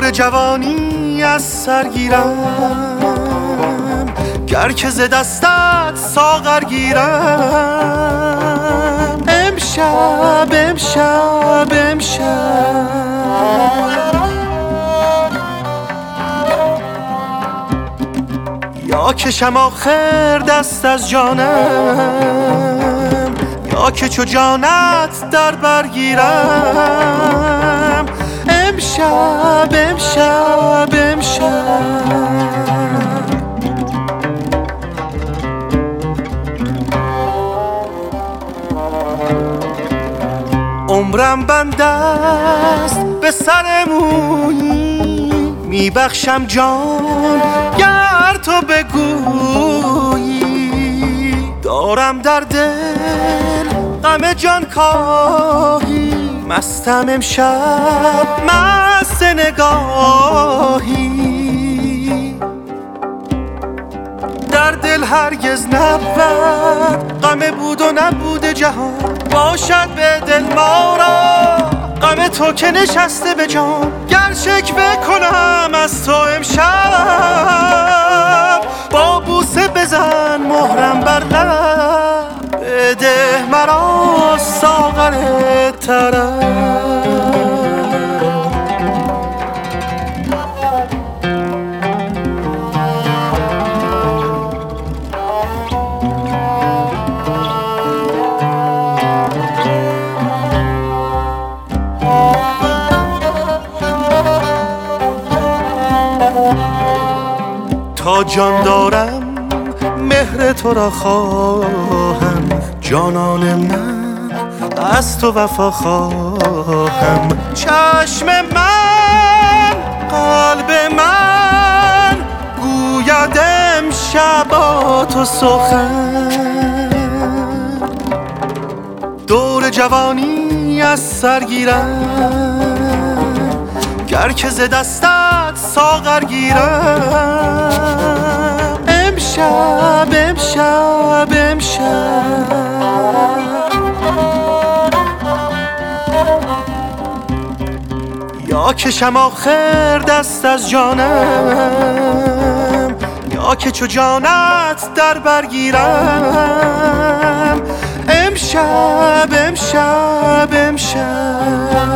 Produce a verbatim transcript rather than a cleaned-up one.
دور جوانی از سر گیرم، گر که ز دستت ساغر گیرم. امشب امشب امشب یا کشم آخر دست از جانم، یا که چو جانت در برگیرم. امشب امشب امشب عمرم بند است به سر مویی، میبخشم جان گر تو بگویی. دارم در دل غم جان کاهی، مستم امشب مست نگاهی. در دل هرگز نبود غم بود و نبود جهان، باشد به دل ما را غم تو که نشسته به جان. گر شکوه کنم از تو امشب، با بوسه بزن مهرم بر لب. بده مرا ساغر طرب. تا جان دارم مهر تو را خواهم، جانان من از تو وفا خواهم. چشم من قلب من گوید امشب با تو سخن. دور جوانی از سر گیرم، گر که ز دستت ساغر گیرم. امشب امشب امشب یا کشم آخر دست از جانم، یا که چو جانت در برگیرم. امشب امشب امشب